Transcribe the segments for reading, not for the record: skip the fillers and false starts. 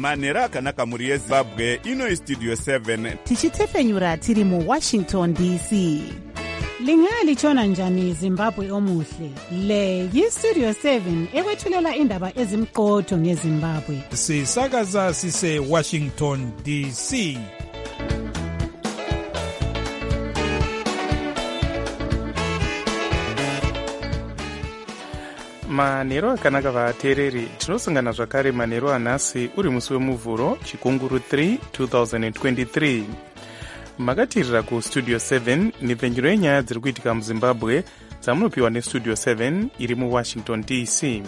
manhero akanaka mhuri yezimbabwe. Ino Studio 7 tichitefenyura tiri muWashington DC. Lingalitshona njani Zimbabwe omuhle? Le yiStudio 7 ekwethulela indaba ezimqotho ngeZimbabwe. Sisakaza sise Washington DC. Manhero akanaka vateereri, tinosangana zvakare manhero anhasi uri musi wemuvhuro chikunguru 3 2023. Makatirira kuStudio 7 nepfenyuro yenyaya dziri kuitika muZimbabwe dzamunopiwa neStudio 7 iri muWashington DC.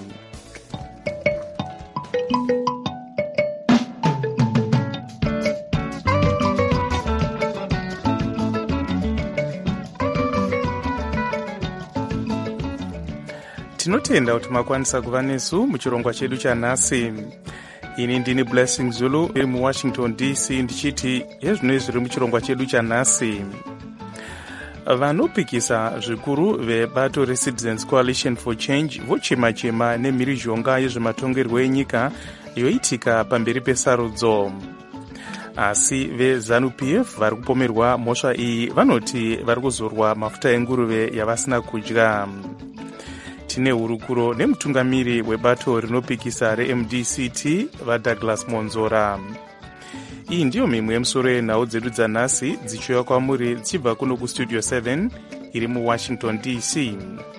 Tinotenda kuti makwanisa kuva nesu muchirongwa chedu chanhasi. Ini ndini Blessing Zulu iri muWashington DC ndichiti hezvino zviri muchirongwa chedu chanhasi. Vanopikisa zvikuru vebato reCitizens Coalition for Change vochema-chema nemhirizhonga yezvematongerwo enyika yoitika pamberi pesarudzo. Asi veZANU-PF vari kupomerwa mhosva iyi vanoti vari kuzorwa mafuta enguruve yavasina kudya. Tine hurukuro nemutungamiri webato rinopikisa reMDCT vaDouglas Monzora. Iyi ndiyo mimwe yemusoro yenhau dzedu dzanhasi dzichiuya kwamuri dzichibva kuno kuStudio 7 iri muWashington DC.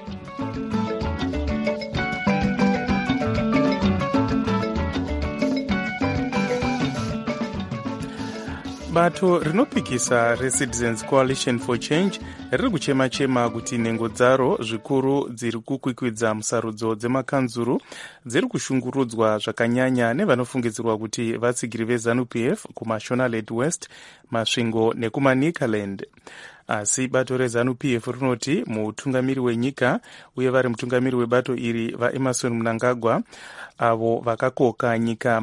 Bato rinopikisa reCitizens Coalition for Change riri kuchema-chema kuti nhengo dzaro zvikuru dziri kukwikwidza musarudzo dzemakanzuru dziri kushungurudzwa zvakanyanya nevanofungidzirwa kuti vatsigiri veZANU-PF kuMashonaland West, Masvingo nekumaNicaland. Asi bato reZANU-PF rinoti mutungamiri wenyika uye vari mutungamiri webato iri vaEmerson Mnangagwa, avo vakakoka nyika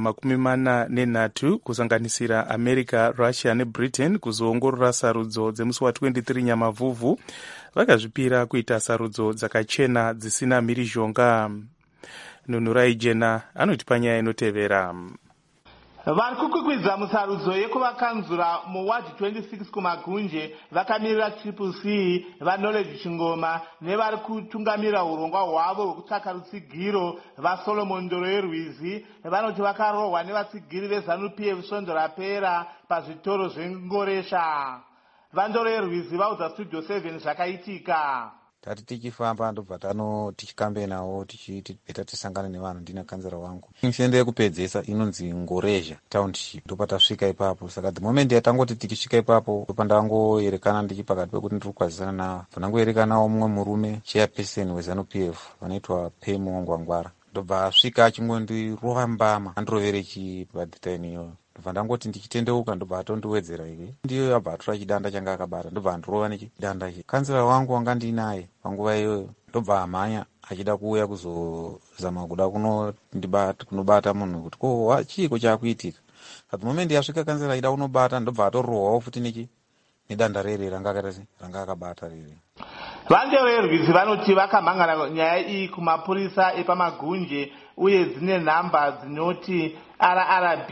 43 kusanganisira America, Russia neBritain kuzoongorora sarudzo dzemusi wa23 Nyamavhuvhu, vakazvipira kuita sarudzo dzakachena dzisina mhirizhonga. Nunurai Jena anoti panyaya inotevera. Vari kukwikwidza musarudzo yekuvakanzura muwadi 26 kumagunje vakamirira Triple C, vaKnowledge Chingoma nevari kutungamira urongwa hwavo hwekutsvaka rutsigiro vaSolomon Ndoroyerwizi vanoti vakarohwa nevatsigiri veZANU-PF svondo rapera pazvitoro zvengoresha. VaNdoroyerwizi vaudza Studio 7 zvakaitika. Tati tichifamba ndobva tichikambe nawo tichipeta tisangana nevanhu ndina kanzera wangu. Mishende yekupedzesa inonzi Ngoresha Township. Ndopatasvika ipapo. Saka the moment yatangoti tikisvika ipapo ndopandangoerekana ndichipakati pekuti ndiri kukwazisana navo. Pandangoerekanawo mumwe murume chairperson weZANU-PF vanoitwa Pemo Ngwangwara. Ndobva asvika achingondirova mbama andirovere chibadhitani iyoyo. Ndobva ndangoti ndichitendeuka ndobva atondiwedzera iwe. Ndiyo yabva atora chidanda changa akabata ndobva andirova nechidanda ichi. Kanzera wangu wanga ndinaye panguva iyoyo ndobva amhanya achida kuuya kuzozama kuda kunobata munhu kuti ko chiiko chakuitika. At the moment yasvika kanzera ida kunobata ndobva atorohwawo futi nedanda rere ranga akabata rere. VaNdoroyerwizi vanoti vakamhangana nyaya iyi kumapurisa epamagunje uye dzine nhamba dzinoti RRB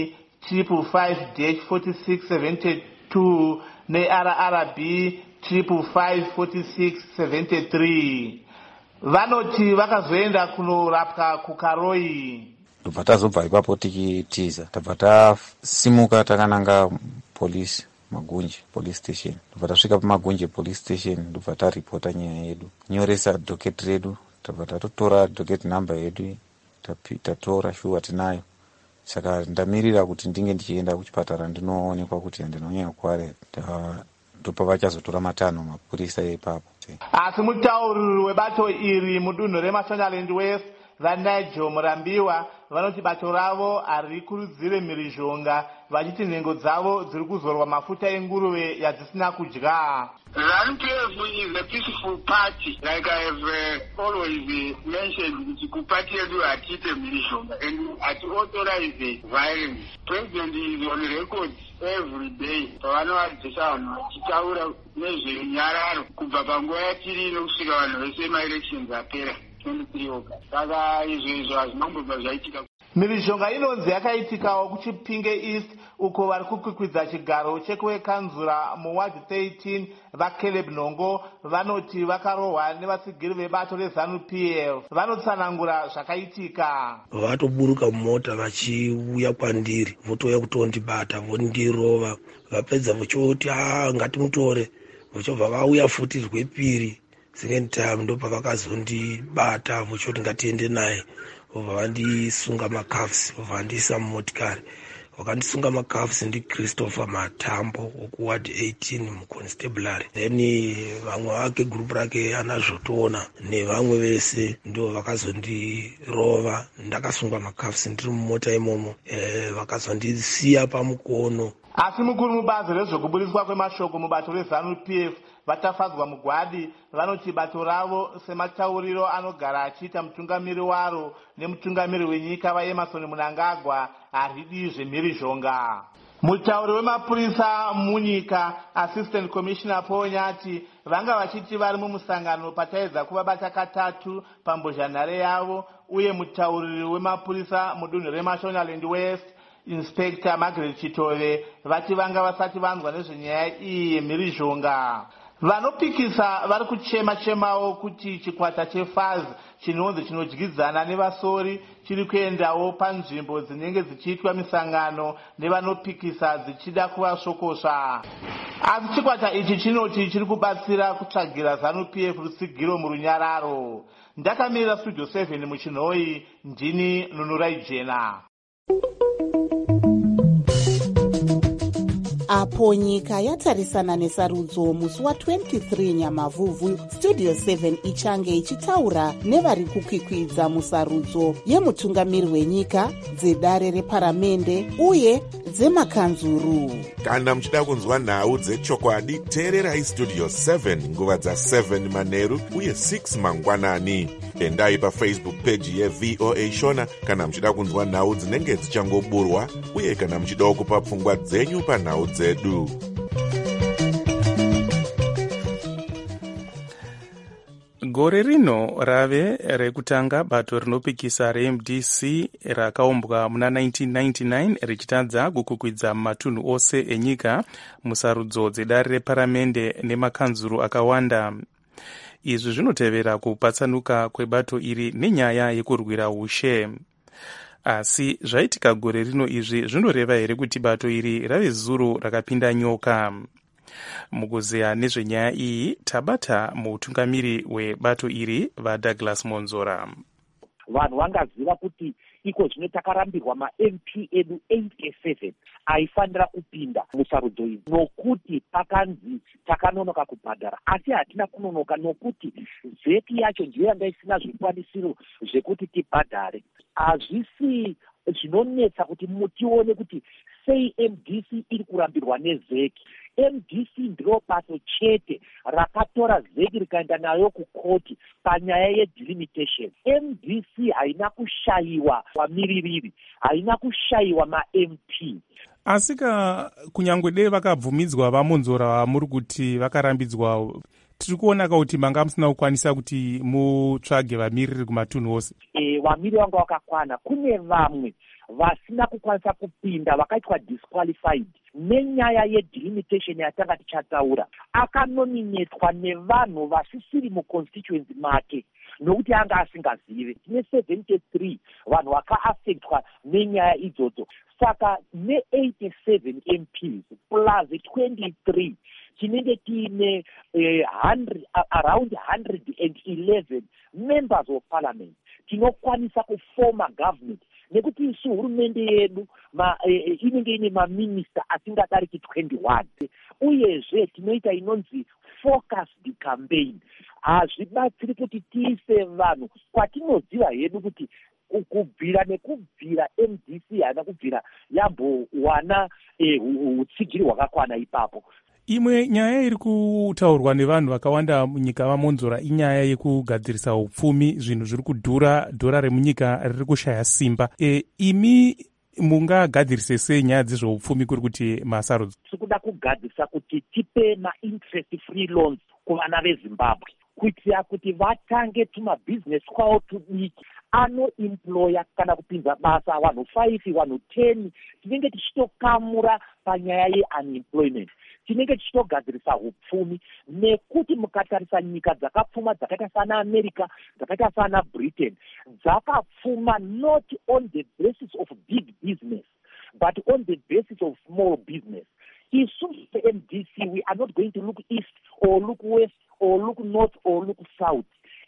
555-4672 neRRB 555-4673. Vanoti vakazoenda kunorapwa kuKaroi. Ndobva tazobva ipapo tichitiza tabva tasimuka takananga polisi Magunje police station. Ndobva tasvika paMagunje police station ndobva taripota nyaya yedu, nyoresa docket redu, tabva tatotora docket number yedu tatora shuwa tinayo. Saka ndamirira kuti ndinge ndichienda kuchipatara ndinoonekwa kuti ndinonyanya kuware. Ndopa vachazotora matanho mapurisa ipapo. Asi mutauriri webato iri mudunhu reMashonaland West vaNigel Murambiwa vanoti bato ravo harikurudzire mhirizhonga vachiti nhengo dzavo dziri kuzorwa mafuta enguruve yadzisina kudya. ZANU-PF is a peaceful party, like I have always mentioned. The party yedu hatiite mhirizhonga and hatiauthorize violence. President is on record every day pavanoadzisa vanhu vachitaura nezvenyararo kubva panguva yatiri nokusvika vanhu vese maelections apera 23 August. Saka izvo hazvinombobva zvaitika. mhirizhonga inonzi yakaitikawo kuChipinge East uko vari kukwikwidza chigaro chekuwekanzura muward 13 vaCaleb Nhongo vanoti vakarohwa nevatsigiri vebato reZANU-PF. Vanotsanangura zvakaitika. Vatoburuka mumota vachiuya kwandiri, votouya kutondibata, vondirova, vapedza vochoti ngatimutore, vochobva vauya futi rwepiri, second time ndopa vakazondibata vochoti ngatiende naye, vobva vandisunga makafsi, vobva vandiisa mumotikari. Wakandisunga makafsi ndi Christopher Matambo wokuward 18 muconstabulary, then vamwe vake group rake anazvotoona nevamwe vese ndo vakazondirova. Ndakasunga makafsi ndiri mumota imomo, vakazondisiya pamukono. Asi mukuru mubazi rezvekuburiswa kwemashoko mubato reZANU-PF vatafadzwa mugwadi vanoti bato ravo sematauriro anogara achiita mutungamiri waro nemutungamiri wenyika vaEmmerson Mnangagwa haridi zvemhirizhonga. Mutauri wemapurisa munyika Assistant Commissioner Paul Nyati vanga vachiti vari mumusangano pataedza kuvabata katatu pambozhanhare yavo, uye mutauriri wemapurisa mudunhu reMashonaland West Inspector Margaret Chitove vati vanga vasati vanzwa nezvenyaya iyi yemhirizhonga. Vanopikisa vari kuchema-chemawo kuti chikwata cheFAZ chinonzi chinodyidzana nevasori chiri kuendawo panzvimbo dzinenge dzichiitwa misangano nevanopikisa dzichida kuvasvokosva. Asi chikwata ichi chinoti chiri kubatsira kutsvagira ZANU-PF rutsigiro murunyararo. Ndakamirira Studio 7 muChinhoi, ndini Nunurai Jena. Apo nyika yatarisana nesarudzo musi wa23 Nyamavhuvhu, Studio 7 ichange ichitaura nevari kukwikwidza musarudzo yemutungamiri wenyika, dzedare reparamende uye dzemakanzuru. Kana muchida kunzwa nhau dzechokwadi, teererai Studio 7 nguva dza7 manheru uye 6 mangwanani. Endai paFacebook page yeVOA Shona kana muchida kunzwa nhau dzinenge dzichangoburwa, uye kana muchida kupa pfungwa dzenyu panhau dzedu. Gore rino rave rekutanga bato rinopikisa reMDC rakaumbwa muna 1999 richitadza kukukwidza matunhu ose enyika musarudzo dzedare reparamende nemakanzuru akawanda. Izvi zvinotevera kupatsanuka kwebato iri nenyaya yekurwira ushe. Asi zvaitika gore rino izvi zvinoreva here kuti bato iri rave zuro rakapinda nyoka? Mukuzeya nezvenyaya iyi tabata mutungamiri webato iri vaDouglas Monzora. Vanhu vangaziva kuti iko zvino takarambirwa maMP edu 87 aifanira kupinda musarudzo iyi, nokuti pakanzi takanonoka kubhadhara, asi hatina kunonoka nokuti zeki yacho ndiyo yanga isina zvikwanisiro zvekuti tibhadhare. Hazvisi zvinonetsa kuti mutione kuti sei MDC iri kurambirwa nezeki. MDC ndiro bato chete rakatora zeki rikaenda nayo kukoti panyaya yedelimitation. MDC haina kushayiwa vamiririri, haina kushayiwa maMP. Asika kunyangwe dei vakabvumidzwa vaMonzora muri kuti vakarambidzwa, tiri kuona kuti manga musina kukwanisa kuti mutsvage vamiriri kumatunhu ose. Vamiriri vanga vakakwana. Kune vamwe vasina kukwanisa kupinda vakaitwa disqualified nenyaya yedelimitation yatanga tichataura. Akanominetwa nevanhu vasisiri muconstituency make nokuti anga asingazive. Tine 73 vanhu vakaaffectwa nenyaya idzodzo. Saka ne87 MPs plus 23 tinenge tiine around 111 members of parliament tinokwanisa kufoma government, nekuti isu hurumende yedu inenge ine maminista asingadariki 21. Uyezve tinoita inonzi focused campaign. Hazvibatsiri kuti tiise vanhu kwatinoziva hedu kuti kubvira nekubvira MDC haina kubvira yambowana utsigiri hwakakwana ipapo. Imwe nyaya iri kutaurwa nevanhu vakawanda munyika vaMonzora inyaya yekugadzirisa upfumi. Zvinhu zviri kudhura, dhora remunyika riri kushaya simba. Imi mungagadzirise sei nyaya dzezveupfumi kuri kuti masarudzo? Tikuda kugadzirisa kuti tipe ma-interest free loans kuvana veZimbabwe, kuitira kuti vatange tumabhizinesi kwavo tudiki. anoemploya kana kupinza basa vanhu 5 vanhu 10. Tinenge tichitokamura panyaya yeunemployment, tinenge tichitogadzirisa upfumi, nekuti mukatarisa nyika dzakapfuma dzakaita sana America, dzakaita sana Britain, dzakapfuma not on the basis of big business but on the basis of small business. Isusu MDC, we are not going to look east or look west or look north or look south.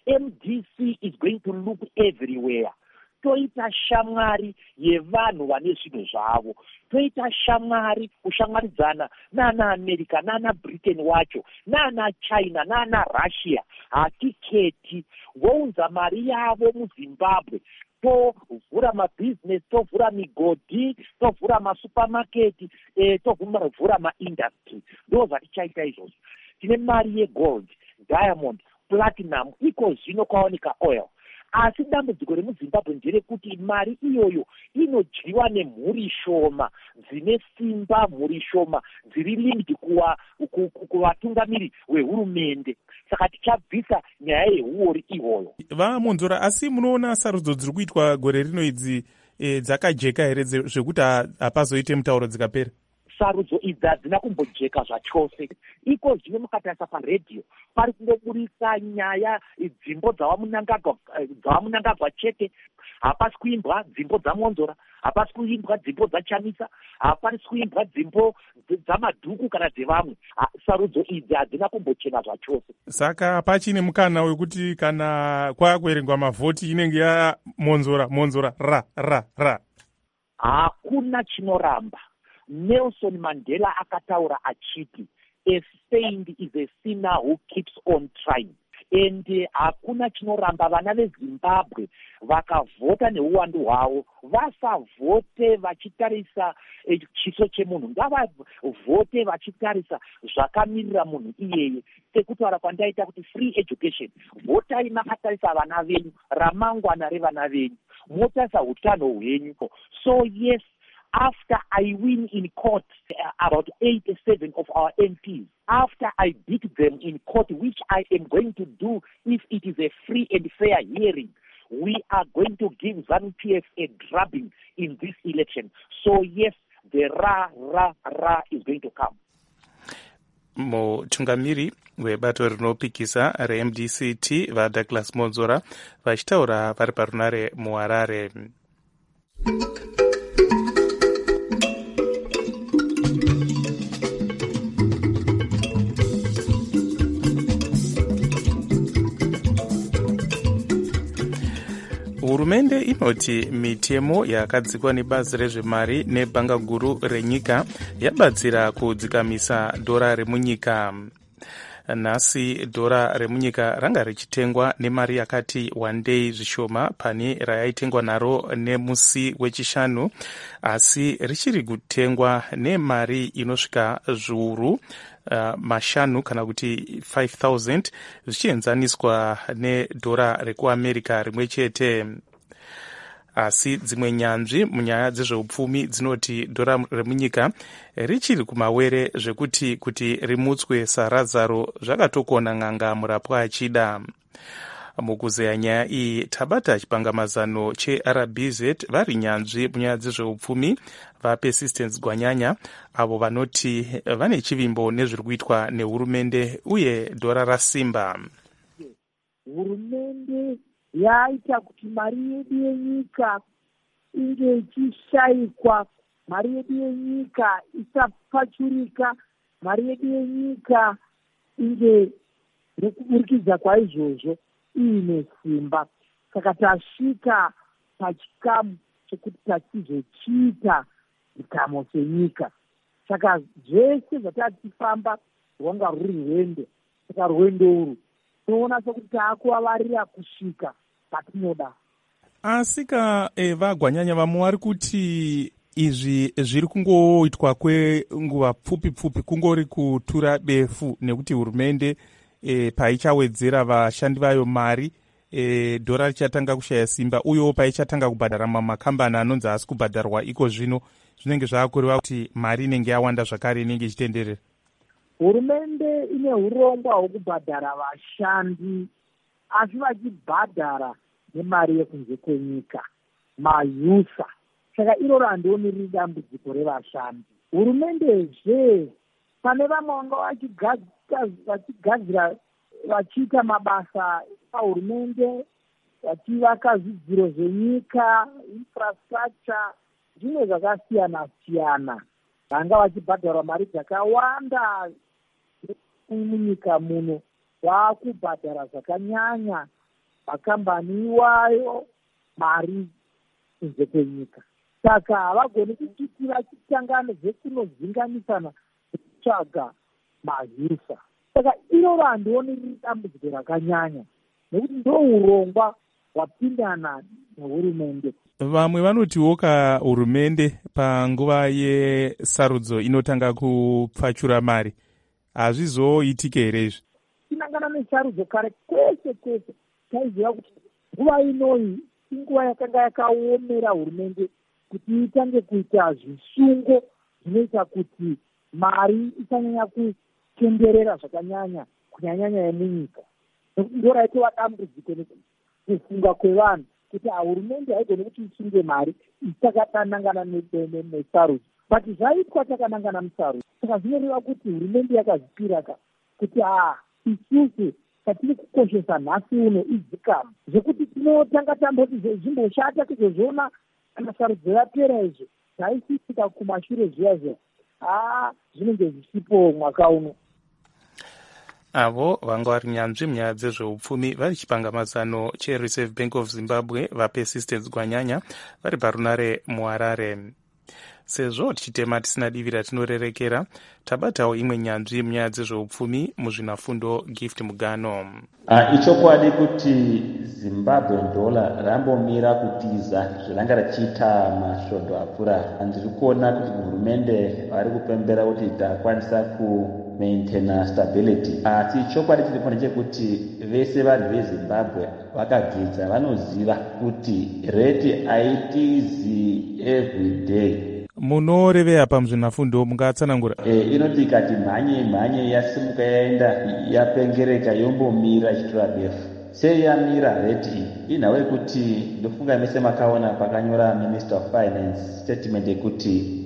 MDC is going to look everywhere. Toita shamwari yevanhu vane zvinhu zvavo, toita shamwari kushamwaridzana nana America nana Britain wacho nana China nana Russia. Hatiketi vounza mari yavo muZimbabwe, tovhura mabhizinesi, tovhura migodhi, tovhura masupamaketi, tovhura maindustry. Ndo zvatichaita izvozvo. Tine mari yegold, diamond, platinum, iko zvino kwaoneka oil. Asi dambudziko remuZimbabwe nderekuti mari iyoyo inodyiwa nemhuri shoma, dzine simba, mhuri shoma dziri limiti kuvatungamiri vehurumende. Saka tichabvisa nyaya yehuori ihoyo. Vamunzora, asi munoona sarudzo dziri kuitwa gore rino idzi dzakajeka here zvekuti hapazoite mutauro dzikapera? Sarudzo idzi hadzina kumbojeka zvachose. Iko zvino mukatarisa paredhiyo pari kungoburisa nyaya dzimbo dzavamunangagwa chete. Hapasi kuimbwa dzimbo dzaMonzora, hapasi kuimbwa dzimbo dzaChamisa, hapasi kuimbwa dzimbo dzamadhuku kana dzevamwe. Sarudzo idzi hadzina kumbochena zvachose. Saka pachine mukana wekuti kana kwakuerengwa mavhoti inenge yaMonzora ra. Hakuna chinoramba. Nelson Mandela akataura achiti, a saint is a sinner who keeps on trying. And hakuna chinoramba. Vana veZimbabwe vakavhota neuwandu hwavo, vasavhote vachitarisa chiso chemunhu, ngavavhote vachitarisa zvakamirira munhu iyeye. Sekutaura kwandaita kuti free education, votai makatarisa vana venyu, ramangwana revana venyu, motarisa utano hwenyu. So yes, after I win in court about 87 of our MPs, after I beat them in court, which I am going to do if it is a free and fair hearing, we are going to give ZANU-PF a drubbing in this election. So yes, the ra is going to come. Mutungamiri webato rinopikisa reMDCT vaDouglas Monzora vachitaura vari parunare muHarare. Hurumende inoti mitemo yakadzikwa nebazi rezvemari nebhanga guru renyika yabatsira kudzikamisa dhora remunyika. Nhasi dhora remunyika ranga richitengwa nemari yakati wandei zvishoma pane rayaitengwa naro nemusi wechishanu, asi richiri kutengwa nemari inosvika zviuru mashanu kana kuti 5,000 zvichienzaniswa nedhora rekuAmerica rimwe chete. Asi dzimwe nyanzvi munyaya dzezveupfumi dzinoti dhora remunyika richiri kumawere zvekuti kuti rimutswe sarazaro zvakatokona n'anga murapwa achida. Mukuzeya nyaya iyi tabata chipangamazano cheRBZ vari nyanzvi munyaya dzezveupfumi vaPersistence Gwanyanya, avo vanoti vane chivimbo nezviri kuitwa nehurumende uye dhora rasimba. Hurumende yaita kuti mari yedu yenyika inge ichishayikwa, mari yedu yenyika isapfachurika, mari yedu yenyika inge nekuburikidza kwaizvozvo iine simba. Saka tasvika pachikamu chekuti tachizochiita chikamo chenyika. Saka zvese zvatatifamba rwanga ruri rwendo. Saka rwendo urwu tinoona sekuti taakuvavarira kusvika patinoda. Asika vaGwanyanya vamwe vari kuti izvi zviri kungoitwa kwenguva pfupi kungori kutura befu, nekuti hurumende paichawedzera vashandi vayo mari dhora richatanga kushaya simba, uyewo paichatanga kubhadhara mamakambani anonzi asi kubhadharwa iko zvino zvinenge zvaakureva kuti mari inenge yawanda zvakare inenge ichitenderera. Hurumende ine urongwa hwekubhadhara vashandi, asi vachibhadhara nemari yekunze kwenyika, mayusa. Saka iroro handioni riri dambudziko revashandi. Hurumendezve pane vamwe vanga vachigadzira vachiita mabasa pahurumende, vachivaka zvidziro zvenyika, infrastructure, zvimwe zvakasiyana siyana. Vanga vachibhadharwa mari dzakawanda munyika muno, vakubhadhara zvakanyanya makambani iwayo mari kunze kwenyika. Saka havagoni kuti vachitangana zvekunozinganisana kutsvaga mazusa. Saka iroro handioni riri dambudziko rakanyanya, nekuti ndourongwa hwapindana nehurumende. Vamwe vanotiwo hurumende panguva yesarudzo inotanga kupfachura mari, hazvizoitike here izvi? Tinangana nesarudzo kare kwese kwese taiziva kuti nguva inoyi inguva yakanga yakaomera hurumende kuti itange kuita zvisungo zvinoita kuti mari isanyanya kutenderera zvakanyanya kunyanyanya yemunyika. Ndo raitova dambudziko kufunga kwevanhu kuti hurumende haigoni kuti isunge mari isakatanangana nesarudzo, but zvaitwa takanangana musarudzo. Saka zvinoreva kuti hurumende yakazvipira kuti isusu katiri kukoshesa nhasi uno idzikamu zvekuti tinotanga tamboti zvimboshata kuzozviona kana sarudzo yapera izvo zvaisitika kumashure zviya zvinenge zvisipo mwaka uno. Avo vanga vari nyanzvi munyaya dzezveupfumi vari chipangamazano cheReserve Bank of Zimbabwe vaPersistence Gwanyanya vari parunare muHarare. Sezvo tichitema tisina divi ratinorerekera, tabatawo imwe nyanzvi munyaya dzezveupfumi muzvinafundo Gift Mugano. Ichokwadi kuti Zimbabwe dollar rambomira kutiza zviranga rachiita masvondo apfuura. Ndiri kuona kuti hurumende vari kupembera kuti takwanisa kumaintaina stability. Asi chokwadi chiripo ndechekuti vese vanhu veZimbabwe vakagidza vanoziva kuti rate haitizi everyday. Munoreveya pamuzvinafundo mungatsanangura? Inoti ikati mhanye yasimuka yaenda yapengereka yombomira ichitora befu. Sei yamira rate iyi? Inhau yekuti ndofunga mese makaona pakanyora Minister of Finance statement yekuti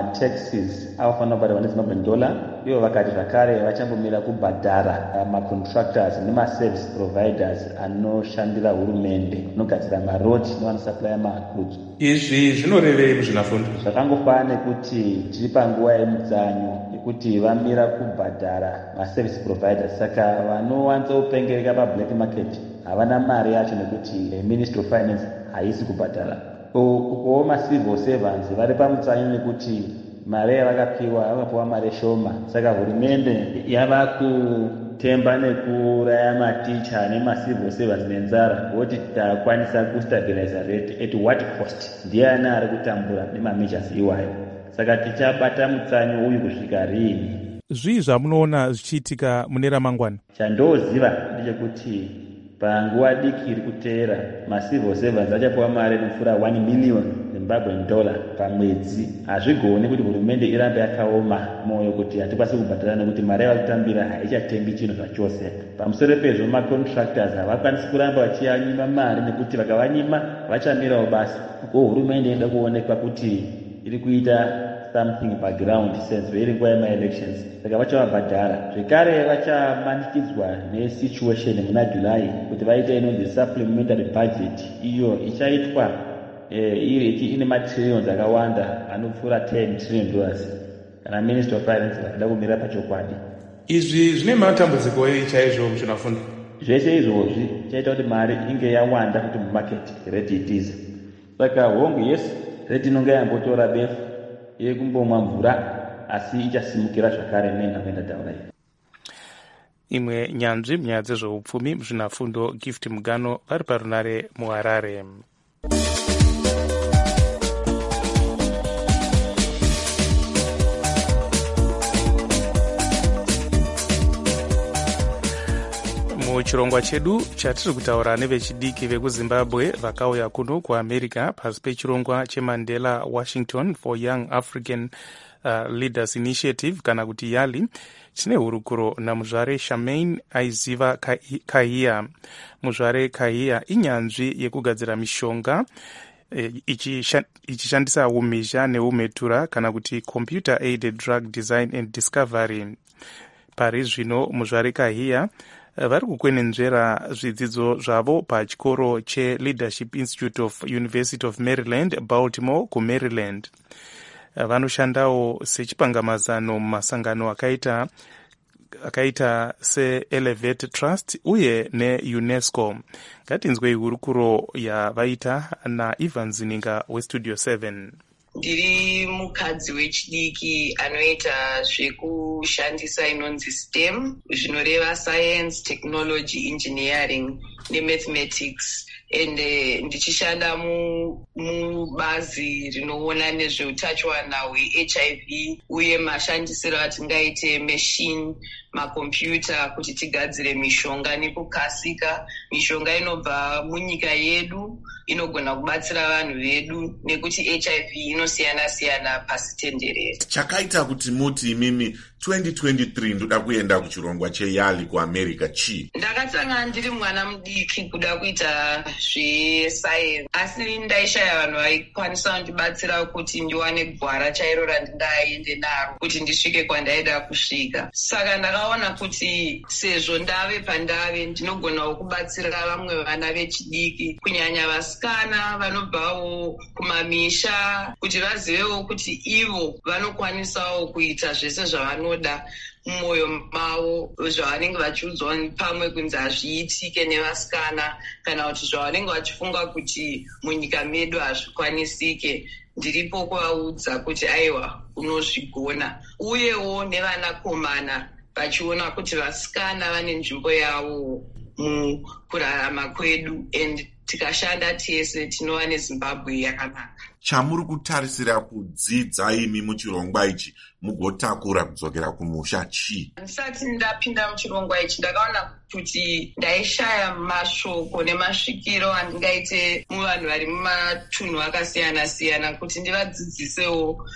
mataxes avafanira kubhadharwa neZimbabwe dollar, ivo vakati zvakare vachambomira kubhadhara macontractors nemaservice providers anoshandira hurumende, anogadzira marodi nevanosuplya magoods. Izvi zvinorevei muzvinafundo? Zvakangofana nekuti tiri panguva yemudzanyo yekuti vamira kubhadhara maservice providers, saka vanowanzopengereka pablack market havana mari yacho nekuti Ministry of Finance haisi kubhadhara. Ukowo macivil servants vari pamutsanyo nekuti mari yavakapiwa mari shoma, saka hurumende yava kutemba nekuraya maticha nemacivil servants nenzara, kuti takwanisa kustabilize rate at what cost. Ndiani ari kutambura nemameasures iwayo, saka tichabata mutsanyo uyu kusvika rini. Zvii zvamunoona zvichiitika mune ramangwana? Chandoziva ndechekuti panguva diki iri kuteera macivil servants achapiwa mari inopfuura 1 million Zimbabwean dollar pamwedzi. Hazvigoni kuti hurumende irambe yakaoma moyo kuti hatikwanisi kubhadhara nekuti mari yava kutambira haichatengi chinhu zvachose. Pamusoro pezvo macontractors havakwanisi kuramba vachiyanyima mari nekuti vakavanyima vachamirawo basa. Ko hurumende inoda kuonekwa kuti iri kuita something background sense iri nguva yemaelections, saka vachavabhadhara. Zvekare vachamanikidzwa nesituation muna July kuti vaite inonzi supplementary budget, iyo ichaitwa ine matrillions akawanda anopfuura $10 trillion kana Minister of Finance vakada kumira pachokwadi. Izvi zvine matambudziko ei chaizvo muzvinafundo? Zvese izvozvi chaita kuti mari inge yawanda kuti mumarket rate itize. Saka hongu yes, rate inonge yambotora befu yekumbomwa mvura asi ichasimukira zvakare nenhapenda taura iyi. Imwe nyanzvi munyaya dzezveupfumi muzvinafundo Gift Mugano vari parunare muHarare. muchirongwa chedu chatiri kutaura nevechidiki vekuzimbabwe vakauya kuno kuamerica pasi pechirongwa chemandela Washington for Young African Leaders Initiative kana kuti YALI. Tine hurukuro namuzvare Charmaine Aiziva Kahia. Muzvare Kahia inyanzvi yekugadzira mishonga ichishandisa umhizha neumhetura kana kuti computer aided drug design and discovery. Pari zvino muzvare Kahia vari kukwenenzvera zvidzidzo zvavo pachikoro cheLeadership Institute of University of Maryland, Baltimore kuMaryland. Vanoshandawo sechipangamazano mumasangano akaita seElevate Trust uye neUNESCO. Ngatinzwei hurukuro yavaita naIvan Zininga weStudio 7. Ndiri mukadzi wechidiki anoita zvekushandisa inonzi STEM, zvinoreva science, technology, engineering nemathematics. And ndichishanda mubazi rinoona nezveutachiwana hweHIV uye mashandisiro atingaite machine, makombiyuta kuti tigadzire mishonga nekukasika. Mishonga inobva munyika yedu inogona kubatsira vanhu vedu nekuti HIV inosiyana-siyana pasi tenderere. Chakaita kuti muti imimi 2023 ndoda kuenda kuchirongwa cheYALI kuAmerica chi? Ndakatanga ndiri mwana mudiki kuda kuita zvesayensi, asi ndaishaya vanhu vaikwanisa kundibatsira kuti ndiwane gwara chairo randingaende naro kuti ndisvike kwandaida kusvika. Saka ndakaona kuti sezvo ndave pandave ndinogonawo kubatsira vamwe vana vechidiki, kunyanya vasikana vanobvawo kumamisha, kuti vazivewo kuti ivo vanokwanisawo kuita zvese zvavanoda mumwoyo mavo, zvavanenge vachiudzwa pamwe kunzi hazviitike nevasikana kana kuti zvavanenge vachifunga kuti munyika medu hazvikwanisike. Ndiripo kuvaudza kuti aiwa unozvigona, uyewo nevanakomana vachiona kuti vasikana vane nzvimbo yavo mukurarama kwedu, and tikashanda tese tinova neZimbabwe yakanaka. Chamuri kutarisira kudzidza imi muchirongwa ichi mugotakura kudzokera kumusha chi? Ndisati ndapinda muchirongwa ichi ndakaona kuti ndaishaya mashoko nemasvikiro andingaite muvanhu vari mumatunhu akasiyana-siyana kuti ndivadzidzisewo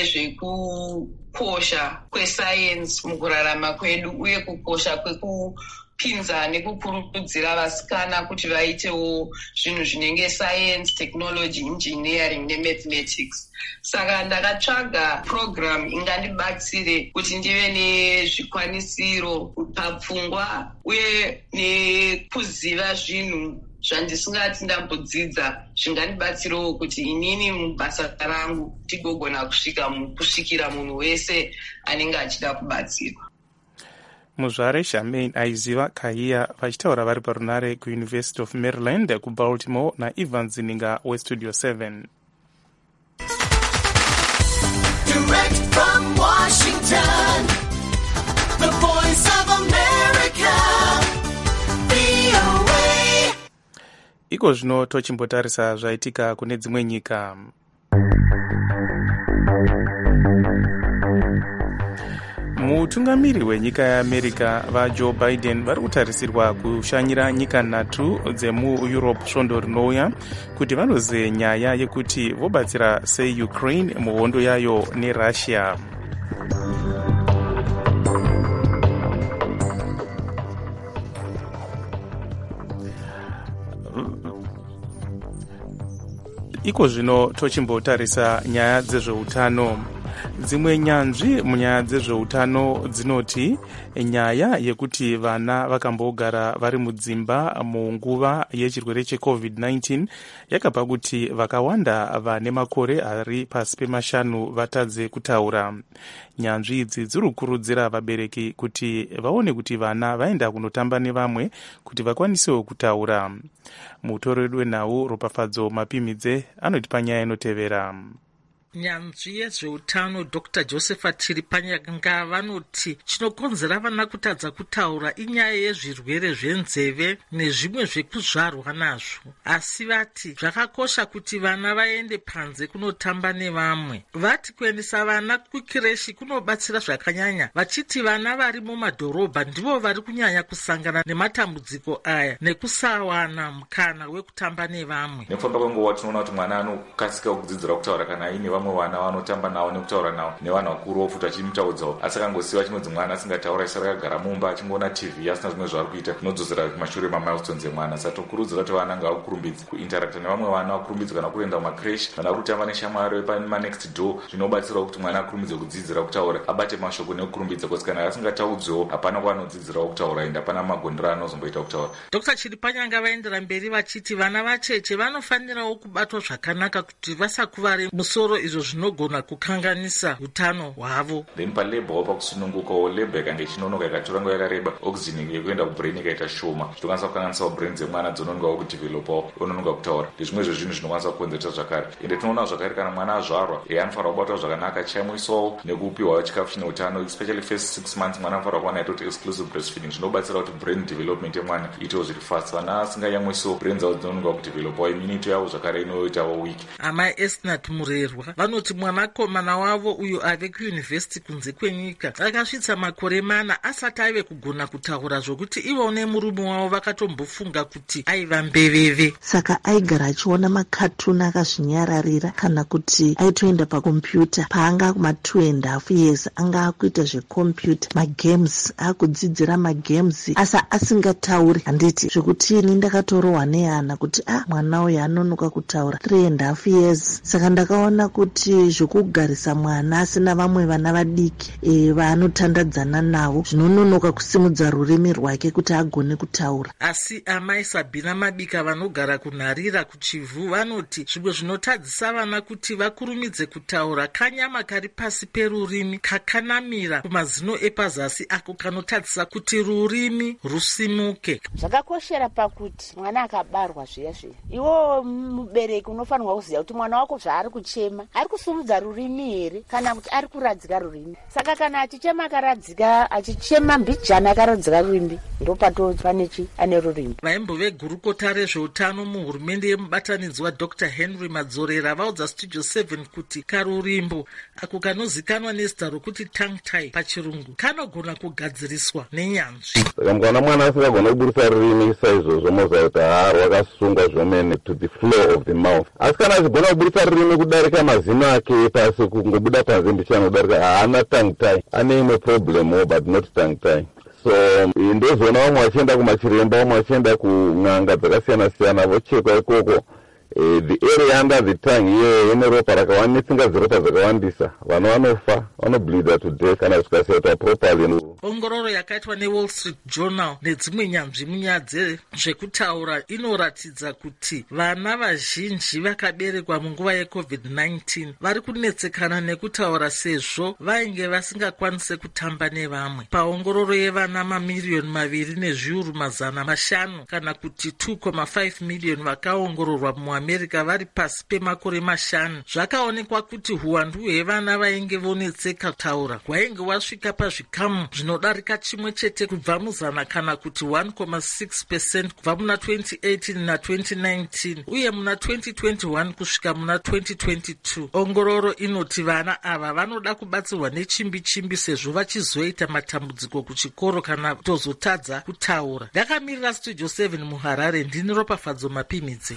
nezvekukosha kwesayensi mukurarama kwedu uye kukosha kwekupinza nekukurudzira vasikana kuti vaitewo zvinhu zvinenge science, technology, engineering nemathematics. Saka ndakatsvaga program ingandibatsire kuti ndive nezvikwanisiro papfungwa uye nekuziva zvinhu zvandisingati ndambodzidza zvingandibatsirawo kuti inini mubasa rangu tigogona kusvikira munhu wese anenge achida kubatsirwa. Muzvare Charmaine Aiziva Kahia vachitaura vari parunare kuUniversity of Maryland kuBaltimore naIvan Zininga weStudio 7. Direct from Washington, the voice of America, VOA. Iko zvino tochimbotarisa zvaitika kune dzimwe nyika. Mutungamiri wenyika yeAmerica vaJoe Biden vari kutarisirwa kushanyira nyika 3 dzemuEurope svondo rinouya kuti vanoze nyaya yekuti vobatsira seUkraine muhondo yayo neRussia. Iko zvino tochimbotarisa nyaya dzezveutano. Dzimwe nyanzvi munyaya dzezveutano dzinoti nyaya yekuti vana vakambogara vari mudzimba munguva yechirwere cheCovid-19 yakapa kuti vakawanda vane makore ari pasi pemashanu vatadze kutaura. Nyanzvi idzi dziri kukurudzira vabereki kuti vaone kuti vana vaenda kunotamba nevamwe kuti vakwanisewo kutaura. Mutori wedu wenhau Ropafadzo Mapimidze anotipa nyaya inotevera. nyanzvi yezveutano Dr. Josepha Chiripanyanga vanoti chinokonzera vana kutadza kutaura inyaya yezvirwere zvenzeve nezvimwe zvekuzvarwa nazvo, asi vati zvakakosha kuti vana vaende panze kunotamba nevamwe. Vati kuendesa vana kukireshi kunobatsira zvakanyanya, vachiti vana vari mumadhorobha ndivo vari kunyanya kusangana nematambudziko aya nekusawana mukana wekutamba nevamwe. Nekufamba kwenguva tinoona kuti mwana anokasika kudzidzira kutaura kana aine vamwe vana vanotamba navo nekutaura navo nevana vakuru vofuta achimutaudzawo, asi akangosiwa chinodzi mwana asingataura isara akagara mumba achingoona TV asina zvimwe zvaari kuita, zvinodzosera kumashure mamilestones emwana. Saka tokurudzira kuti vana ngavakurumbidze kuinteracta nevamwe vana, vakurumbidze kana kuenda kumakreshi, vana kutamba neshamwari pamanext door, zvinobatsirawo kuti mwana akurumbidze kudzidzira kutaura, abate mashoko nekukurumbidza, kuti kana asingataudzwewo hapana kwaanodzidzirawo kutaura ende hapana magondero anozomboita kutaura. Dr. Chiripanyanga vaendera mberi vachiti vana vacheche vanofanirawo kubatwa zvakanaka kuti vasakuvari musoro, izvo zvinogona kukanganisa utano hwavo. Then palebhawo pakusunungukawo, lebha ikange ichinonoka ikatora nguva yakareba, oxygen yekuenda kubrain ikaita shoma, zvitokwanisa kukanganisawo brain dzemwana dzononokawo kudevelopawo, ononoka kutaura. Ndezvimwe zvezvinhu zvinokwanisa kukonzeresa zvakare. Ende tinoona zvakare kana mwana azvarwa anofanira kubatwa zvakanaka, achiyamwiswawo nekupiwawo chikafu chine utano, especially first 6 months mwana anofanira kuwana yaitoti exclusive breastfeeding. Zvinobatsira kuti brain development yemwana itewo zviri fast. Vana asingayamwisiwo brain dzavo dzinonoka kudevelopawo, immunity yavo zvakare inoitawo weak. Amai Esnat Murerwa vanoti mwanakomana wavo uyo ave kuyunivhesiti kunze kwenyika akasvitsa makore 4 asati aive kugona kutaura, zvokuti ivo nemurume wavo vakatombofunga kuti aiva mbeveve. Saka aigara achiona makatuni akazvinyararira, kana kuti aitoenda pakombiyuta paanga kuma2.5 years anga akuita zvekombiyuta, magames, akudzidzira magames asa asingatauri. Handiti zvekuti ini ndakatorohwa nehana kuti mwana uyu anonoka kutaura 3.5 years. Saka ndakaona kuti zvokugarisa mwana asina vamwe vana vadiki vaanotandadzana navo zvinononoka kusimudza rurimi rwake kuti agone kutaura. Asi amai Sabina Mabika vanogara kunharira kuchivhu vanoti zvimwe zvinotadzisa vana kuti vakurumidze kutaura kanyama kari pasi perurimi kakanamira kumazino epazasi ako kanotadzisa kuti rurimi rusimuke. Zvakakoshera pakuti mwana akabarwa zviya iwo mubereki unofanirwa kuziva kuti mwana wako zvaari kuchema ari kusumudza rurimi here kana kuti ari kuradzika rurimi. Saka kana achichema akaradzika, achichema mbijana akaradzika rurimi, ndopato panechi ane rurimi. Vaimbo vegurukota rezveutano muhurumende yemubatanidzwa Dr. Henry Madzorera vaudza Studio 7 kuti karurimbo ako kanozikanwa nezita rokuti tongue tie pachirungu kanogona kugadziriswa nenyanzvi. Saka mwana asingagona kuburisa rurimi saizvozvo mozakuti rwakasungwa zvomene to the floor of the mouth. Asi kana achigona kuburisa rurimi kudarika mazino ake pasi kungobuda panze ndichanodarika haana tongue tie, ane imwe problem but not tongue tie. So ndozoona vamwe vachienda kumachiremba, vamwe vachienda kun'anga dzakasiyana-siyana vochekwa ikoko the area under the tongue iye ine ropa rakawanda, tsinga dziropa dzakawandisa, vanhu vanofa, vanobleeda to death kana zvikasiyaitwa properly. Ongororo yakaitwa neWall Street Journal nedzimwe nyanzvi munyaya dzezvekutaura inoratidza kuti vana vazhinji vakaberekwa munguva yeCovid-19 vari kunetsekana nekutaura sezvo vainge vasingakwanise kutamba nevamwe. Paongororo yevana mamiriyoni 2,500,000 kana kuti 2.5 miliyoni vakaongororwa muAmerica vari pasi pemakore 5, zvakaonekwa kuti huwandu hwevana vainge vonetseka kutaura hwainge wasvika pazvikamu zvinodarika chimwe chete kubva muzana kana kuti 1.6% kubva muna 2018 na2019 uye muna 2021 kusvika muna 2022. Ongororo inoti vana ava vanoda kubatsirwa nechimbi-chimbi sezvo vachizoita matambudziko kuchikoro kana kutozotadza kutaura. Ndakamirira Studio 7 muHarare, ndini Ropafadzo Mapimidzi.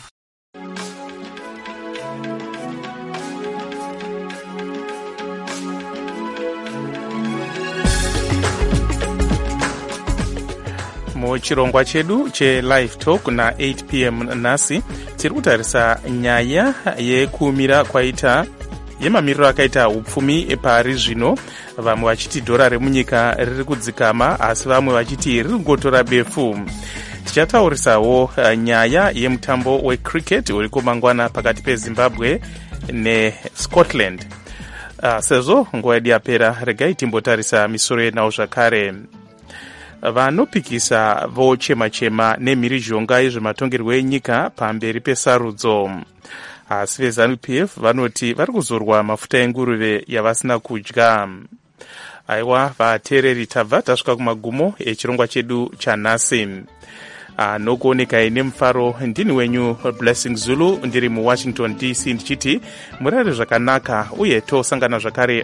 muchirongwa chedu chelive talk na 8 p.m. nhasi tiri kutarisa nyaya yekumira kwaita yemamiriro akaita upfumi pari zvino, vamwe vachiti dhora remunyika riri kudzikama asi vamwe vachiti riri kungotora befu. Tichataurisawo nyaya yemutambo wecricket uri kumangwana pakati peZimbabwe neScotland. Sezvo nguva yedu yapera, regai timbotarisa misoro yenawo zvakare. Vanopikisa vochema-chema nemhirizhonga yezvematongerwo enyika pamberi pesarudzo. asi veZANU-PF vanoti vari kuzorwa mafuta enguruve yavasina kudya. Aiwa vateereri, tabva tasvika kumagumo echirongwa chedu chanhasi. Nokuonekai nemufaro, ndini wenyu Blessing Zulu, ndiri muWashington DC, ndichiti murare zvakanaka uye tosangana zvakare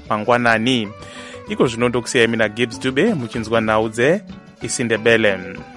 mangwanani. Iko zvino ndokusiyai mina Gibbs Dube muchinzwa nhau dzeIsindebele.